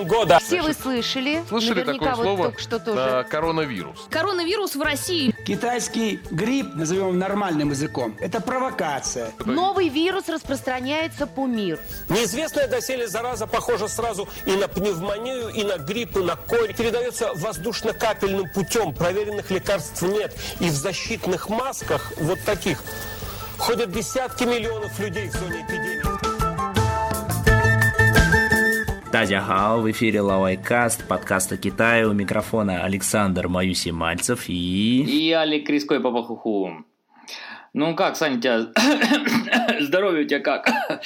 года. Все вы слышали? Слышали Наверняка такое слово? только что тоже. Коронавирус. Коронавирус в России. Китайский грипп, назовем его нормальным языком, это провокация. Новый вирус распространяется по миру. Неизвестная доселе зараза похожа сразу и на пневмонию, и на грипп, и на корь. Передается воздушно-капельным путем. Проверенных лекарств нет. И в защитных масках вот таких ходят десятки миллионов людей в зоне эпидемии. 大家好, в эфире Лавайкаст, подкаст о Китае, у микрофона Александр Маюси-Мальцев и Алик Криской-Папахуху. Ну как, Саня, у тебя... Здоровье у тебя как?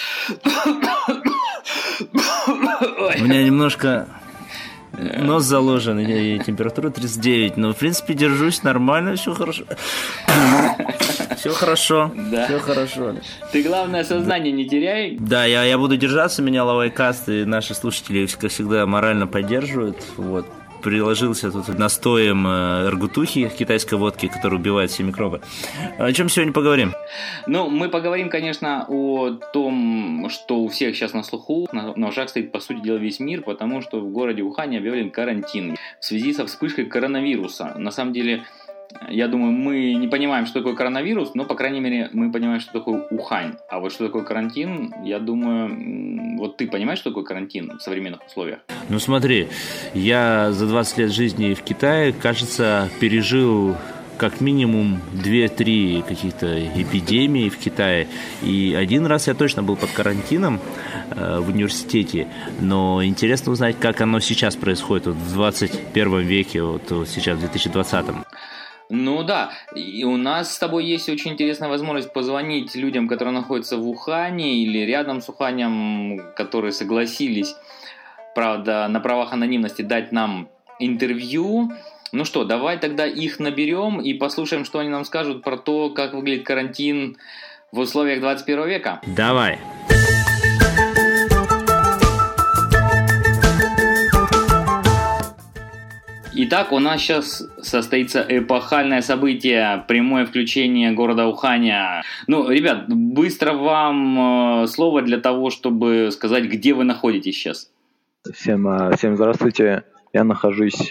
У меня немножко нос заложен, и температура 39, но в принципе держусь нормально, все хорошо. Все хорошо, да. Все хорошо. Ты, главное, сознание не теряй. Да, я буду держаться, меня Лавайкаст и наши слушатели, как всегда, морально поддерживают. Вот. Приложился тут настоем эргутухи, китайской водки, которая убивает все микробы. О чем сегодня поговорим? Ну, мы поговорим, конечно, о том, что у всех сейчас на слуху. На ушах стоит, по сути дела, весь мир, потому что в городе Ухане объявлен карантин в связи со вспышкой коронавируса. На самом деле, я думаю, мы не понимаем, что такое коронавирус, но, по крайней мере, мы понимаем, что такое Ухань. А вот что такое карантин, я думаю, вот ты понимаешь, что такое карантин в современных условиях? Ну смотри, я за 20 лет жизни в Китае, кажется, пережил как минимум 2-3 каких-то эпидемии в Китае. И один раз я точно был под карантином в университете. Но интересно узнать, как оно сейчас происходит вот в 21 веке, вот сейчас в 2020-м. Ну да, и у нас с тобой есть очень интересная возможность позвонить людям, которые находятся в Ухане или рядом с Уханем, которые согласились, правда, на правах анонимности дать нам интервью. Ну что, давай тогда их наберем и послушаем, что они нам скажут про то, как выглядит карантин в условиях 21 века. Давай. Итак, у нас сейчас состоится эпохальное событие, прямое включение города Уханя. Ну, ребят, быстро вам слово для того, чтобы сказать, где вы находитесь сейчас. Всем здравствуйте. Я нахожусь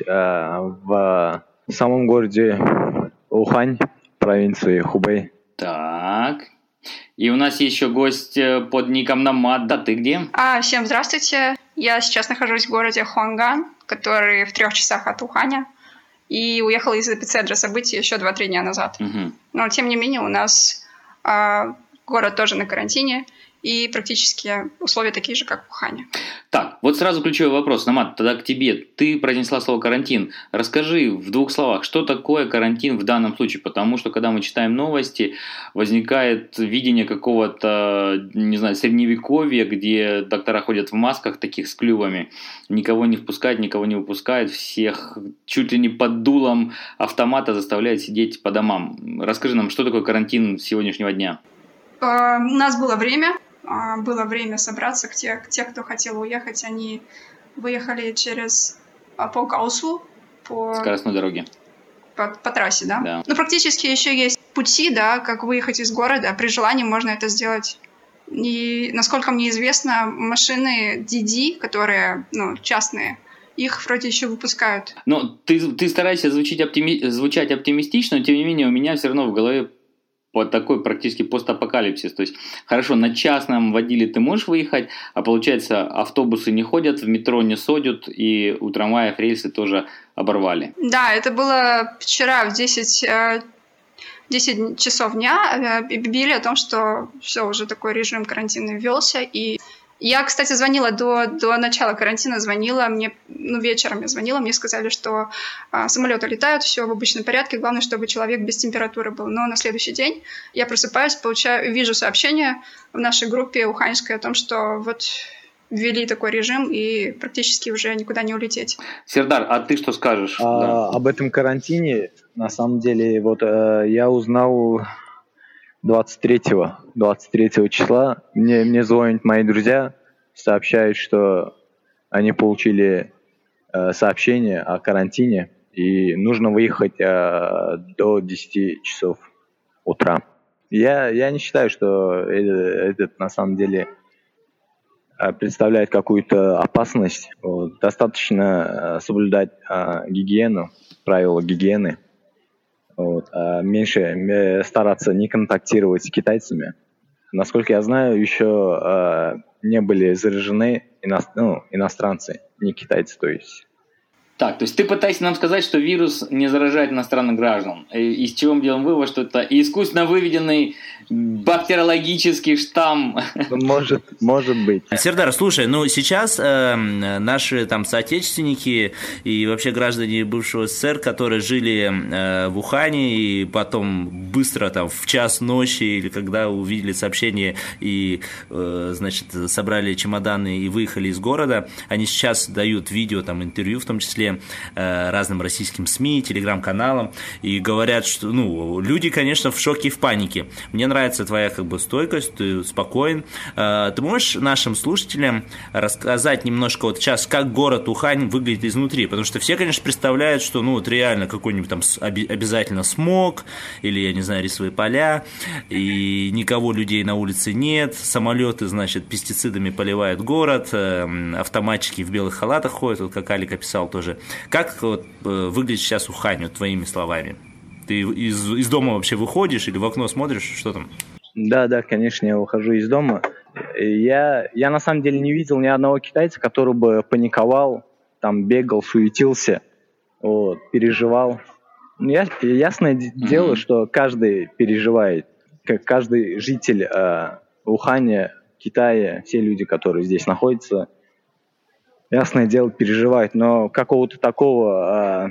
в самом городе Ухань, провинции Хубэй. Так. И у нас есть еще гость под ником Намат. Да, ты где? Всем здравствуйте. Я сейчас нахожусь в городе Хуанган, который в 3 часах от Уханя. И уехала из эпицентра событий еще 2-3 дня назад. Угу. Но, тем не менее, у нас город тоже на карантине. И практически условия такие же, как в Ухане. Так, вот сразу ключевой вопрос. Намат, тогда к тебе. Ты произнесла слово «карантин». Расскажи в 2 словах, что такое карантин в данном случае? Потому что, когда мы читаем новости, возникает видение какого-то, не знаю, средневековья, где доктора ходят в масках таких с клювами, никого не впускают, никого не выпускают, всех чуть ли не под дулом автомата заставляют сидеть по домам. Расскажи нам, что такое карантин сегодняшнего дня? У нас было время собраться. Те, кто хотел уехать, они выехали через по Гаусу, по скоростной дороге. По трассе, да? Да. Но практически еще есть пути, да, как выехать из города. При желании можно это сделать. И, насколько мне известно, машины DD, которые, частные, их вроде еще выпускают. Ну, ты стараешься звучать оптимистично, но тем не менее у меня все равно в голове вот такой практически постапокалипсис. То есть, хорошо, на частном водиле ты можешь выехать, а получается, автобусы не ходят, в метро не содят, и у трамваев рельсы тоже оборвали. Да, это было вчера в 10 часов дня. Объявили о том, что все, уже такой режим карантина ввелся. И я, кстати, звонила до начала карантина, вечером я звонила, мне сказали, что самолеты летают, все в обычном порядке, главное, чтобы человек без температуры был. Но на следующий день я просыпаюсь, вижу сообщение в нашей группе уханьской о том, что вот ввели такой режим и практически уже никуда не улететь. Сердар, а ты что скажешь? Об этом карантине, на самом деле, я узнал 23 числа. Мне звонят мои друзья, сообщают, что они получили сообщение о карантине и нужно выехать до 10 часов утра. Я не считаю, что это на самом деле представляет какую-то опасность, вот, достаточно соблюдать гигиену, правила гигиены, вот, меньше стараться не контактировать с китайцами. Насколько я знаю, еще не были заражены иностранцы, не китайцы, то есть. Так, то есть ты пытаешься нам сказать, что вирус не заражает иностранных граждан. Из чего мы делаем вывод, что это искусственно выведенный бактериологический штамм? Может быть. Сердар, слушай, сейчас наши там соотечественники и вообще граждане бывшего СССР, которые жили в Ухане и потом быстро там в час ночи или когда увидели сообщение и, значит, собрали чемоданы и выехали из города, они сейчас дают видео, там, интервью в том числе разным российским СМИ, телеграм-каналам, и говорят, что, люди, конечно, в шоке и в панике. Мне нравится твоя, стойкость, ты спокоен. Ты можешь нашим слушателям рассказать немножко вот сейчас, как город Ухань выглядит изнутри? Потому что все, конечно, представляют, что, реально какой-нибудь там обязательно смог, или, я не знаю, рисовые поля, и никого людей на улице нет, самолеты, значит, пестицидами поливают город, автоматчики в белых халатах ходят, вот как Алик описал тоже. Как выглядит сейчас Ухань, твоими словами? Ты из дома вообще выходишь или в окно смотришь, что там? Да, конечно, я выхожу из дома. Я на самом деле не видел ни одного китайца, который бы паниковал, там бегал, суетился, переживал. Ясное дело, что каждый переживает, как каждый житель Уханя, Китая, все люди, которые здесь находятся, ясное дело, переживают, но какого-то такого,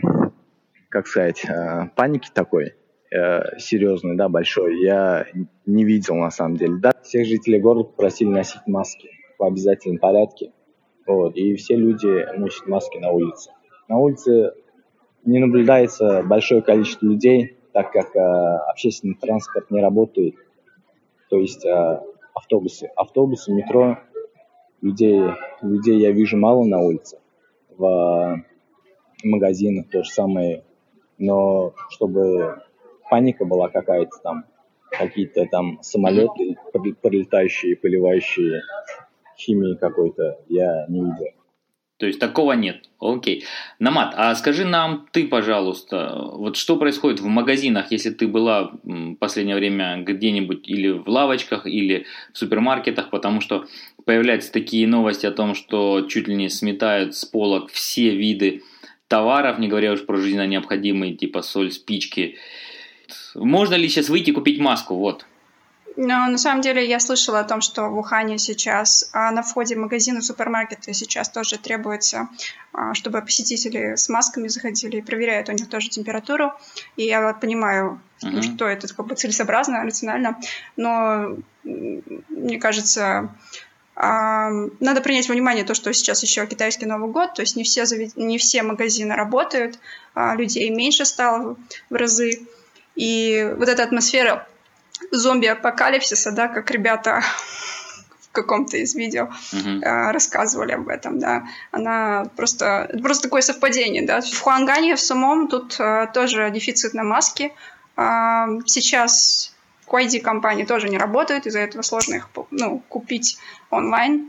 паники такой серьезной, большой, я не видел на самом деле. Да, всех жителей города попросили носить маски в обязательном порядке, и все люди носят маски на улице. На улице не наблюдается большое количество людей, так как общественный транспорт не работает, то есть автобусы, метро. Людей я вижу мало на улице, в магазинах то же самое, но чтобы паника была какая-то там, какие-то там самолеты пролетающие, поливающие химией какой-то, я не видел. То есть такого нет. Окей. Намат, а скажи нам ты, пожалуйста, вот что происходит в магазинах, если ты была в последнее время где-нибудь или в лавочках, или в супермаркетах, потому что появляются такие новости о том, что чуть ли не сметают с полок все виды товаров, не говоря уж про жизненно необходимые, типа соль, спички. Можно ли сейчас выйти и купить маску? Вот. Но на самом деле я слышала о том, что в Ухане сейчас на входе в магазины, супермаркеты сейчас тоже требуется, чтобы посетители с масками заходили и проверяют у них тоже температуру. И я понимаю, что это целесообразно, рационально, но мне кажется, надо принять во внимание то, что сейчас еще китайский Новый год, то есть не все магазины работают, людей меньше стало в разы. И вот эта атмосфера зомби-апокалипсиса, как ребята в каком-то из видео рассказывали об этом, она просто такое совпадение, В Хуангане в самом тут тоже дефицит на маски. Сейчас Kuaidi компании тоже не работают, из-за этого сложно их купить онлайн.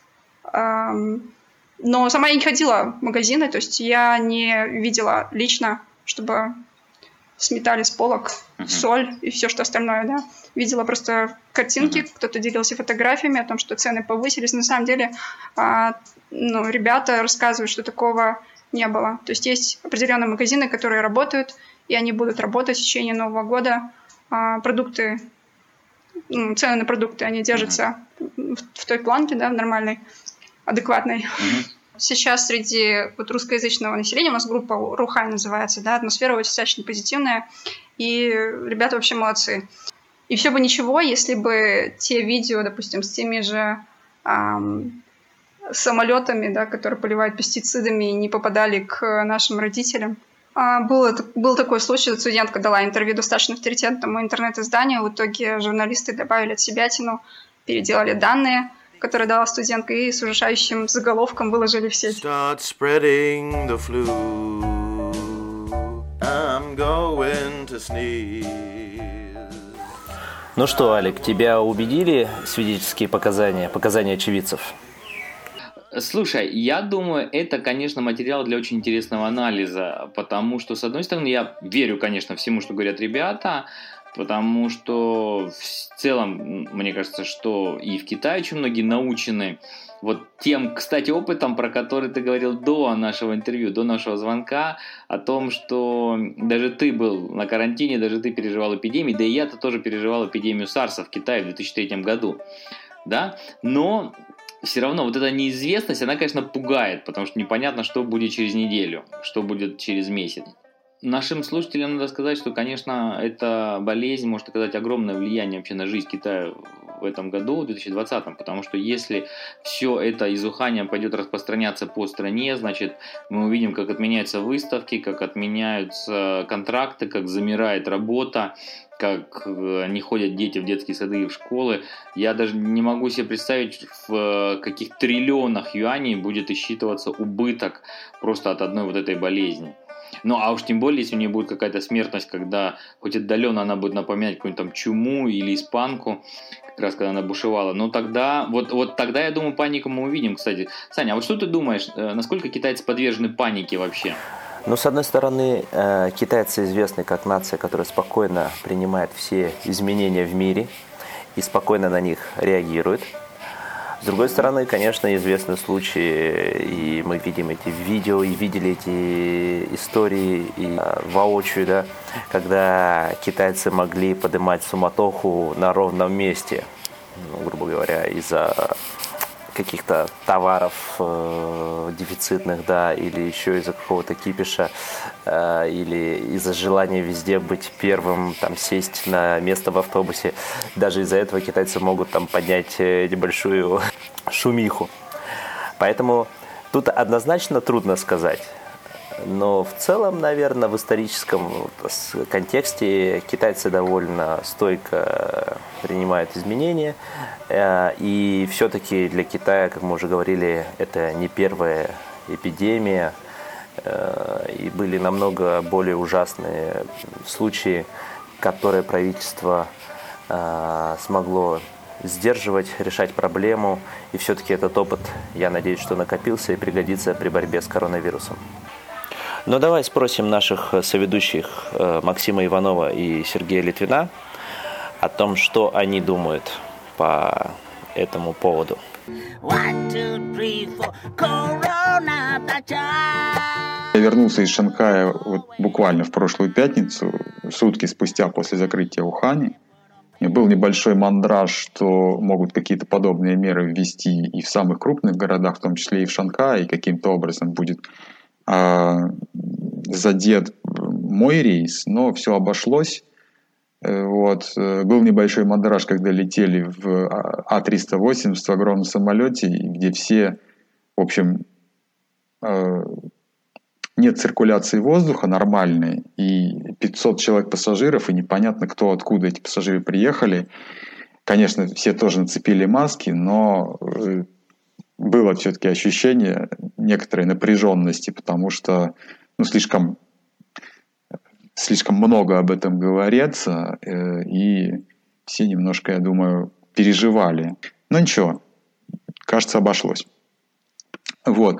Но сама я не ходила в магазины, то есть я не видела лично, чтобы сметали с полок соль и все, что остальное, Видела просто картинки, кто-то делился фотографиями о том, что цены повысились. На самом деле, ребята рассказывают, что такого не было. То есть есть определенные магазины, которые работают, и они будут работать в течение Нового года. Продукты, цены на продукты, они держатся в той планке, в нормальной, адекватной. Сейчас среди русскоязычного населения, у нас группа Рухань называется, атмосфера достаточно позитивная, и ребята вообще молодцы. И все бы ничего, если бы те видео, допустим, с теми же самолетами, которые поливают пестицидами, не попадали к нашим родителям. Был такой случай, студентка дала интервью достаточно авторитетному интернет-изданию, в итоге журналисты добавили отсебятину, переделали данные, которые дала студентка, и с ужасающим заголовком выложили в сеть. Start spreading the flu. I'm going to sneeze. Ну что, Алик, тебя убедили свидетельские показания очевидцев? Слушай, я думаю, это, конечно, материал для очень интересного анализа, потому что, с одной стороны, я верю, конечно, всему, что говорят ребята, потому что в целом, мне кажется, что и в Китае очень многие научены вот тем, кстати, опытом, про который ты говорил до нашего интервью, до нашего звонка, о том, что даже ты был на карантине, даже ты переживал эпидемию, да и я-то тоже переживал эпидемию САРСа в Китае в 2003 году, да, но все равно вот эта неизвестность, она, конечно, пугает, потому что непонятно, что будет через неделю, что будет через месяц. Нашим слушателям надо сказать, что, конечно, эта болезнь может оказать огромное влияние вообще на жизнь Китая в этом году, в 2020, потому что если все это из Уханя пойдет распространяться по стране, значит, мы увидим, как отменяются выставки, как отменяются контракты, как замирает работа, как не ходят дети в детские сады и в школы. Я даже не могу себе представить, в каких триллионах юаней будет исчитываться убыток просто от одной вот этой болезни. Ну, а уж тем более, если у нее будет какая-то смертность, когда хоть отдаленно она будет напоминать какую-нибудь там чуму или испанку, как раз когда она бушевала, но тогда, вот тогда, я думаю, панику мы увидим, кстати. Саня, а вот что ты думаешь, насколько китайцы подвержены панике вообще? Ну, с одной стороны, китайцы известны как нация, которая спокойно принимает все изменения в мире и спокойно на них реагирует. С другой стороны, конечно, известны случаи, и мы видим эти видео, и видели эти истории и воочию, да, когда китайцы могли поднимать суматоху на ровном месте, ну, грубо говоря, из-за каких-то товаров дефицитных, да, или еще из-за какого-то кипиша, или из-за желания везде быть первым, там, сесть на место в автобусе. Даже из-за этого китайцы могут там поднять небольшую шумиху. Поэтому тут однозначно трудно сказать. Но в целом, наверное, в историческом контексте китайцы довольно стойко принимают изменения. И все-таки для Китая, как мы уже говорили, это не первая эпидемия. И были намного более ужасные случаи, которые правительство смогло сдерживать, решать проблему. И все-таки этот опыт, я надеюсь, что накопился и пригодится при борьбе с коронавирусом. Но давай спросим наших соведущих Максима Иванова и Сергея Литвина о том, что они думают по этому поводу. 1, 2, 3, 4, Corona Touch. Я вернулся из Шанхая вот буквально в прошлую пятницу, сутки спустя после закрытия Ухани. И был небольшой мандраж, что могут какие-то подобные меры ввести и в самых крупных городах, в том числе и в Шанхае, и каким-то образом будет задет мой рейс, но все обошлось. Вот. Был небольшой мандраж, когда летели в А-380 в огромном самолете, где все, в общем, нет циркуляции воздуха нормальной, и 500 человек пассажиров, и непонятно, кто, откуда эти пассажиры приехали. Конечно, все тоже нацепили маски, но было все-таки ощущение некоторой напряженности, потому что слишком много об этом говорится, и все немножко, я думаю, переживали. Но ничего, кажется, обошлось. Вот.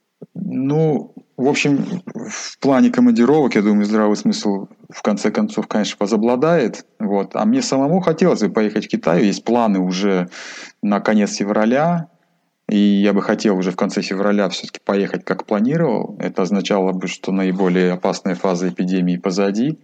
В общем, в плане командировок, я думаю, здравый смысл в конце концов, конечно, возобладает. Вот. А мне самому хотелось бы поехать в Китай. Есть планы уже на конец февраля. И я бы хотел уже в конце февраля все-таки поехать, как планировал. Это означало бы, что наиболее опасная фаза эпидемии позади.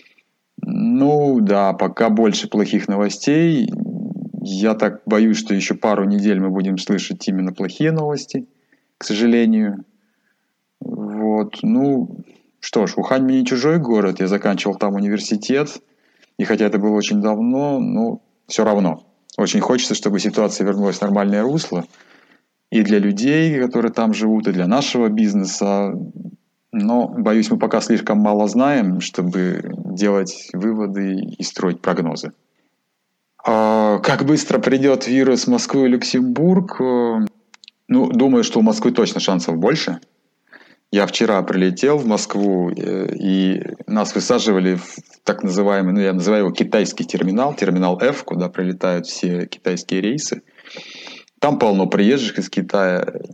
Да, пока больше плохих новостей. Я так боюсь, что еще пару недель мы будем слышать именно плохие новости, к сожалению. Вот, что ж, Ухань мне не чужой город. Я заканчивал там университет. И хотя это было очень давно, все равно. Очень хочется, чтобы ситуация вернулась в нормальное русло. И для людей, которые там живут, и для нашего бизнеса. Но, боюсь, мы пока слишком мало знаем, чтобы делать выводы и строить прогнозы. Как быстро придет вирус в Москву и Люксембург? Думаю, что у Москвы точно шансов больше. Я вчера прилетел в Москву, и нас высаживали в так называемый, я называю его китайский терминал F, куда прилетают все китайские рейсы. Там полно приезжих из Китая.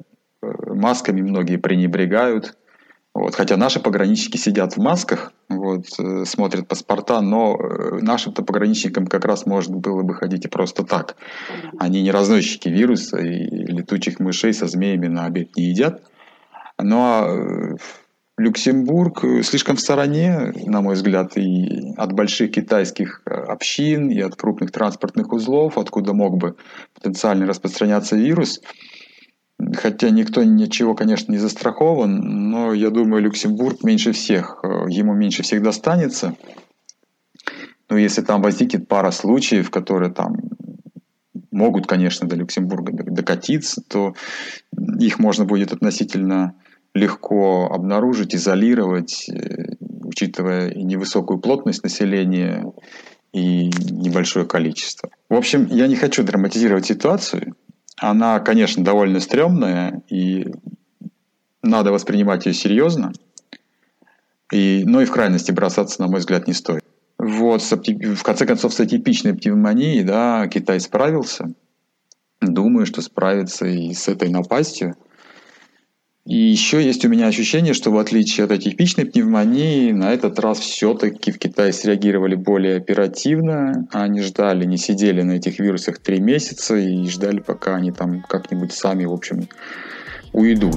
масками многие пренебрегают. Вот. Хотя наши пограничники сидят в масках, вот, смотрят паспорта, но нашим-то пограничникам как раз можно было бы ходить и просто так. Они не разносчики вируса, и летучих мышей со змеями на обед не едят. Но Люксембург слишком в стороне, на мой взгляд, и от больших китайских общин, и от крупных транспортных узлов, откуда мог бы потенциально распространяться вирус. Хотя никто ничего, конечно, не застрахован, но я думаю, Люксембург ему меньше всех достанется. Но если там возникнет пара случаев, которые там могут, конечно, до Люксембурга докатиться, то их можно будет относительно легко обнаружить, изолировать, учитывая и невысокую плотность населения, и небольшое количество. В общем, я не хочу драматизировать ситуацию. Она, конечно, довольно стрёмная, и надо воспринимать ее серьезно. Но и в крайности бросаться, на мой взгляд, не стоит. Вот, в конце концов, с атипичной пневмонией, да, Китай справился. Думаю, что справится и с этой напастью. И еще есть у меня ощущение, что в отличие от атипичной пневмонии, на этот раз все-таки в Китае среагировали более оперативно. Они ждали, не сидели на этих вирусах 3 месяца и ждали, пока они там как-нибудь сами, в общем, уйдут.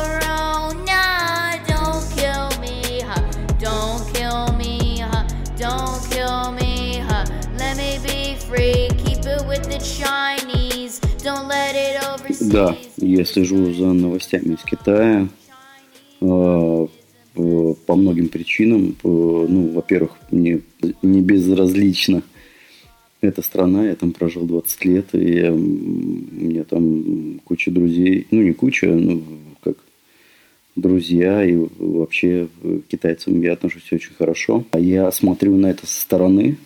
Да, я слежу за новостями из Китая по многим причинам. Ну, во-первых, мне не безразлична эта страна, я там прожил 20 лет, и у меня там куча друзей, ну не куча, ну как друзья, и вообще к китайцам я отношусь очень хорошо. Я смотрю на это со стороны,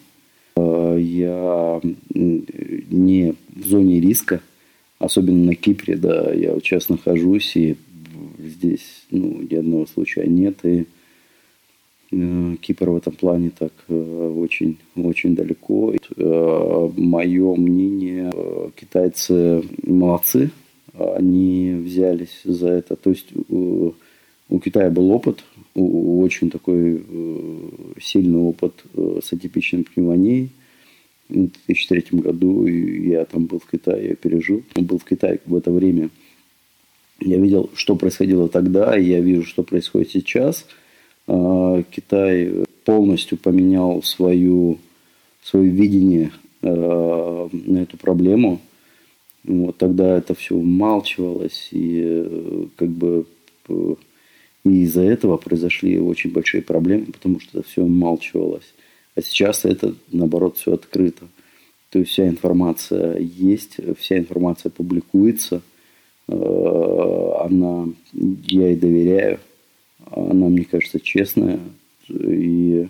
я не в зоне риска, особенно на Кипре, да, я вот сейчас нахожусь, и здесь, ну, ни одного случая нет, и Кипр в этом плане так очень, очень далеко. Мое мнение, китайцы молодцы, они взялись за это. То есть у Китая был опыт, очень такой сильный опыт с атипичной пневмонией. В 2003 году я там был в Китае, я пережил. Был в Китае в это время. Я видел, что происходило тогда, и я вижу, что происходит сейчас. Китай полностью поменял свое видение на эту проблему. Вот тогда это все умалчивалось, и как бы и из-за этого произошли очень большие проблемы, потому что это все умалчивалось. А сейчас это, наоборот, все открыто. То есть вся информация есть, вся информация публикуется. Я ей доверяю. Она, мне кажется, честная. И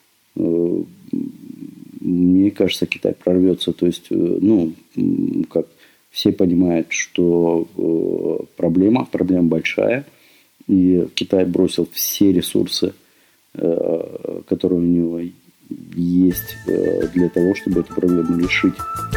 мне кажется, Китай прорвется. То есть, ну, как все понимают, что проблема большая. И Китай бросил все ресурсы, которые у него есть, для того, чтобы эту проблему решить.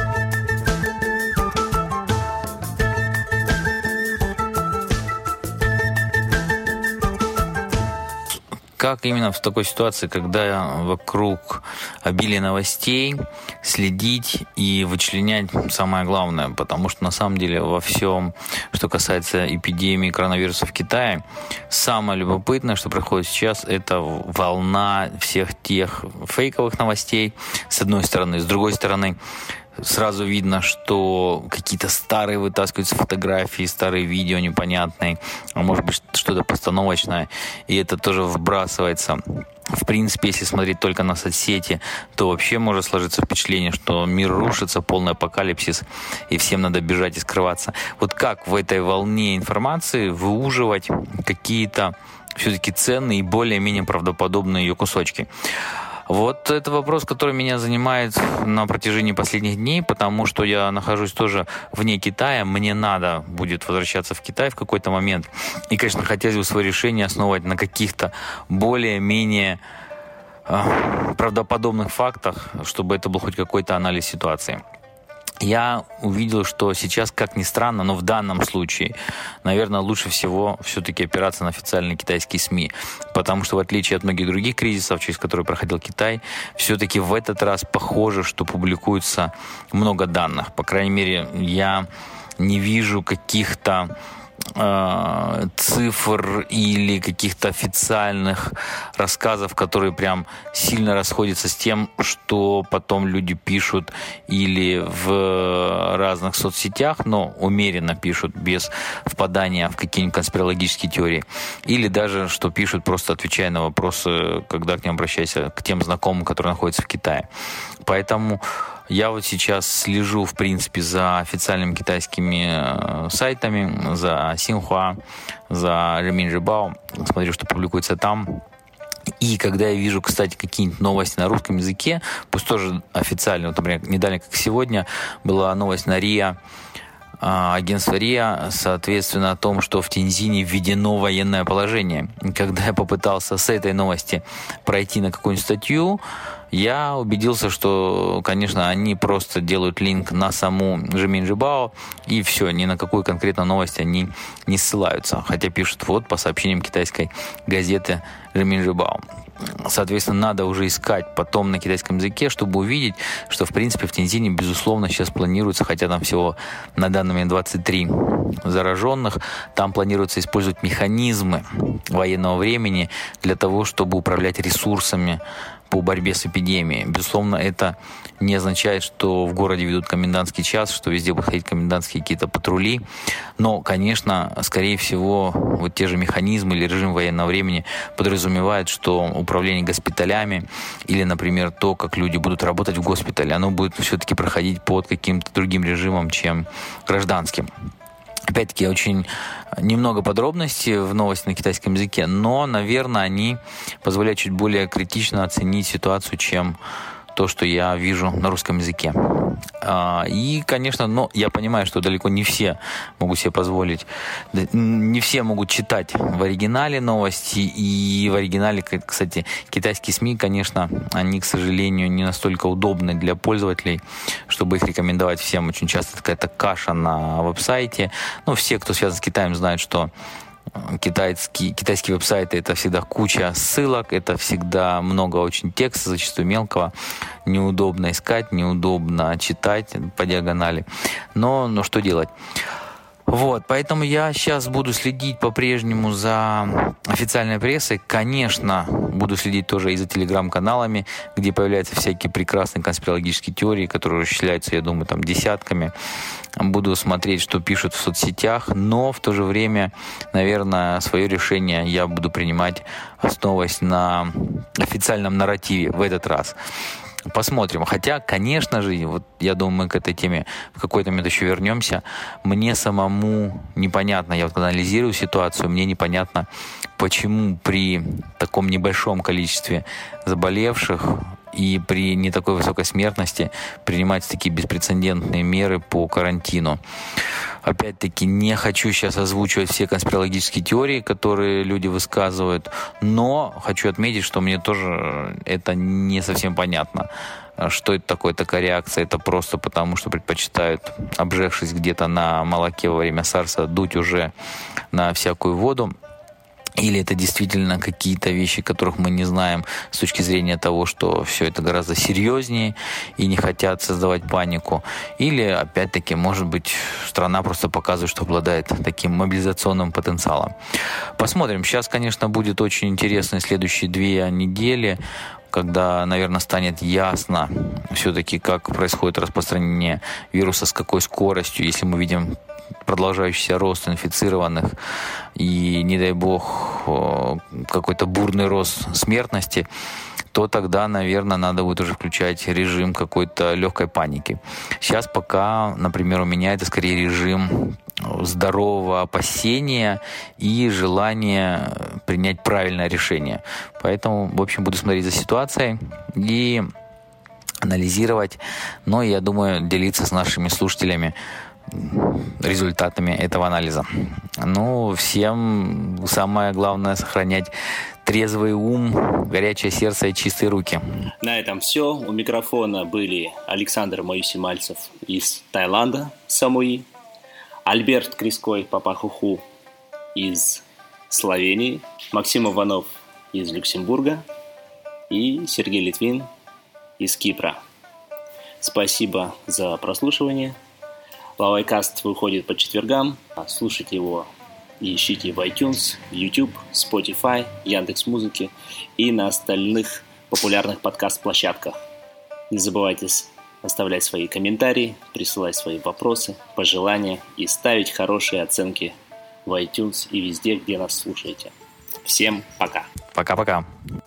Как именно в такой ситуации, когда вокруг обилие новостей, следить и вычленять самое главное? Потому что на самом деле во всем, что касается эпидемии коронавируса в Китае, самое любопытное, что происходит сейчас, это волна всех тех фейковых новостей, с одной стороны. С другой стороны, сразу видно, что какие-то старые вытаскиваются фотографии, старые видео непонятные, а может быть что-то постановочное, и это тоже вбрасывается. В принципе, если смотреть только на соцсети, то вообще может сложиться впечатление, что мир рушится, полный апокалипсис, и всем надо бежать и скрываться. Вот как в этой волне информации выуживать какие-то все-таки ценные и более-менее правдоподобные ее кусочки? Вот это вопрос, который меня занимает на протяжении последних дней, потому что я нахожусь тоже вне Китая, мне надо будет возвращаться в Китай в какой-то момент. И, конечно, хотелось бы свое решение основывать на каких-то более-менее правдоподобных фактах, чтобы это был хоть какой-то анализ ситуации. я увидел, что сейчас, как ни странно, но в данном случае, наверное, лучше всего все-таки опираться на официальные китайские СМИ. Потому что, в отличие от многих других кризисов, через которые проходил Китай, все-таки в этот раз похоже, что публикуется много данных. По крайней мере, я не вижу каких-то цифр или каких-то официальных рассказов, которые прям сильно расходятся с тем, что потом люди пишут или в разных соцсетях, но умеренно пишут, без впадания в какие-нибудь конспирологические теории, или даже что пишут, просто отвечая на вопросы, когда к ним обращайся, к тем знакомым, которые находятся в Китае. Поэтому я вот сейчас слежу, в принципе, за официальными китайскими сайтами, за Синьхуа, за Renmin Zhibao, смотрю, что публикуется там. И когда я вижу, кстати, какие-нибудь новости на русском языке, пусть тоже официально, вот, например, недавно, как сегодня, была новость на РИА, агентство РИА, соответственно, о том, что в Тяньцзине введено военное положение. Когда я попытался с этой новости пройти на какую-нибудь статью, я убедился, что, конечно, они просто делают линк на саму Renmin Zhibao, и все, ни на какую конкретную новость они не ссылаются. Хотя пишут вот по сообщениям китайской газеты Renmin Zhibao. Соответственно, надо уже искать потом на китайском языке, чтобы увидеть, что, в принципе, в Тяньцзине, безусловно, сейчас планируется, хотя там всего на данный момент 23 зараженных, там планируется использовать механизмы военного времени для того, чтобы управлять ресурсами по борьбе с эпидемией. Безусловно, это не означает, что в городе ведут комендантский час, что везде будут ходить комендантские какие-то патрули. Но, конечно, скорее всего, вот те же механизмы или режим военного времени подразумевают, что управление госпиталями или, например, то, как люди будут работать в госпитале, оно будет все-таки проходить под каким-то другим режимом, чем гражданским. Опять-таки, очень немного подробностей в новости на китайском языке, но, наверное, они позволяют чуть более критично оценить ситуацию, чем то, что я вижу на русском языке. И, конечно, я понимаю, что далеко не все могут себе позволить, не все могут читать в оригинале новости, и в оригинале, кстати, китайские СМИ, конечно, они, к сожалению, не настолько удобны для пользователей, чтобы их рекомендовать всем. Очень часто какая-то каша на веб-сайте. Все, кто связан с Китаем, знают, что китайские веб-сайты — это всегда куча ссылок, это всегда много очень текста, зачастую мелкого, неудобно искать, неудобно читать по диагонали. Но что делать? Вот, поэтому я сейчас буду следить по-прежнему за официальной прессой. Конечно, буду следить тоже и за телеграм-каналами, где появляются всякие прекрасные конспирологические теории, которые расчисляются, я думаю, там десятками. Буду смотреть, что пишут в соцсетях, но в то же время, наверное, свое решение я буду принимать, основываясь на официальном нарративе в этот раз. Посмотрим. Хотя, конечно же, вот я думаю, мы к этой теме в какой-то момент еще вернемся. Мне самому непонятно, я вот когда анализирую ситуацию, мне непонятно, почему при таком небольшом количестве заболевших и при не такой высокой смертности принимать такие беспрецедентные меры по карантину. Опять-таки, не хочу сейчас озвучивать все конспирологические теории, которые люди высказывают, но хочу отметить, что мне тоже это не совсем понятно. Что это такое, такая реакция? Это просто потому, что предпочитают, обжегшись где-то на молоке во время сарса, дуть уже на всякую воду. Или это действительно какие-то вещи, которых мы не знаем с точки зрения того, что все это гораздо серьезнее и не хотят создавать панику. Или, опять-таки, может быть, страна просто показывает, что обладает таким мобилизационным потенциалом. Посмотрим. Сейчас, конечно, будет очень интересно следующие 2 недели, когда, наверное, станет ясно все-таки, как происходит распространение вируса, с какой скоростью, если мы видим продолжающийся рост инфицированных и, не дай бог, какой-то бурный рост смертности, то тогда, наверное, надо будет уже включать режим какой-то легкой паники. Сейчас пока, например, у меня это скорее режим здорового опасения и желания принять правильное решение. Поэтому, в общем, буду смотреть за ситуацией и анализировать, но, я думаю, делиться с нашими слушателями результатами этого анализа. Всем самое главное — сохранять трезвый ум, горячее сердце и чистые руки. На этом все. У микрофона были Александр Моюси-Мальцев из Таиланда, Самуи, Альберт Криской Папахуху из Словении, Максим Иванов из Люксембурга и Сергей Литвин из Кипра. Спасибо за прослушивание. Лавайкаст выходит по четвергам. Слушайте его и ищите в iTunes, YouTube, Spotify, Яндекс.Музыке и на остальных популярных подкаст-площадках. Не забывайте оставлять свои комментарии, присылать свои вопросы, пожелания и ставить хорошие оценки в iTunes и везде, где нас слушаете. Всем пока. Пока-пока.